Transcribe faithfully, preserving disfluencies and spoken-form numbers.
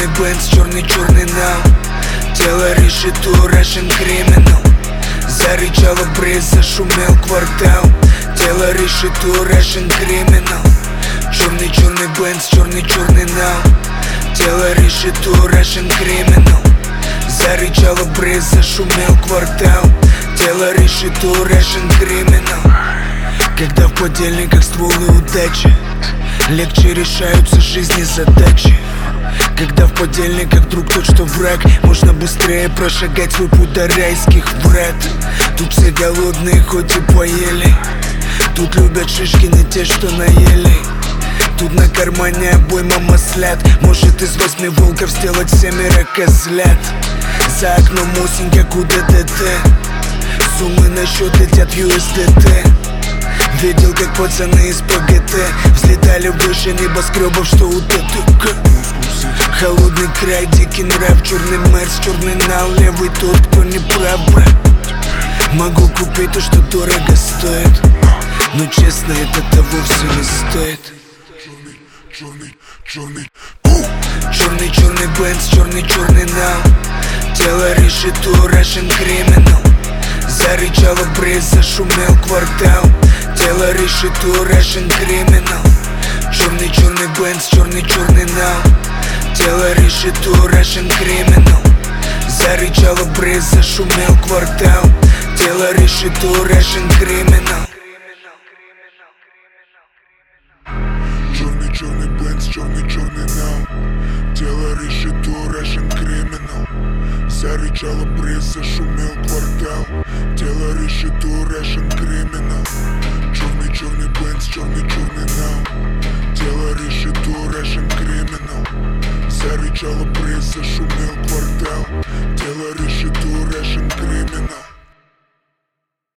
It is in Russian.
черный Бенц, черный-черный нал. Тело решету, Russian criminal. Зарычала бриз, зашумел квартал. Тело решету, Russian criminal. Черный-черный Бенц, черный-черный нал. Тело решету, Russian criminal. Зарычала бриз, зашумел квартал. Тело решету, Russian criminal. Когда в подельниках стволы удачи, легче решаются жизни задачи. Когда в подельниках друг тот, что враг, можно быстрее прошагать свой путь до райских врат. Тут все голодные, хоть и поели. Тут любят шишкины те, что наели. Тут на кармане обойма маслят. Может из восьми волков сделать семеро козлят. За окном осень, куда ДДТ. Суммы на счет летят ю эс ди ти. Видел, как пацаны из ПГТ взлетали выше небоскребов, что у ТТК. Холодный край, дикий нрав, черный Мерс, черный нал. Левый тот, кто не прав, брат. Могу купить то, что дорого стоит, но честно, это того все не стоит. Черный, черный, черный Черный-черный Бенц, черный-черный нал. Тело решету, Russian criminal. Зарычала бриз, зашумел квартал. Тело решету, Russian criminal. Черный-черный Бенц, черный-черный нал. Тело решету, Russian criminal. Зарычала бриз, зашумел квартал. Тело решету, Russian criminal. Черный-черный Бенц, черный-черный нал. Тело решету, Russian criminal. Зарычала бриз, зашумел квартал. Тело решету, Russian criminal. Черный-черный Бенц, черный-черный нал. Тело решету, Russian criminal. Зарычала бриз, зашумел квартал.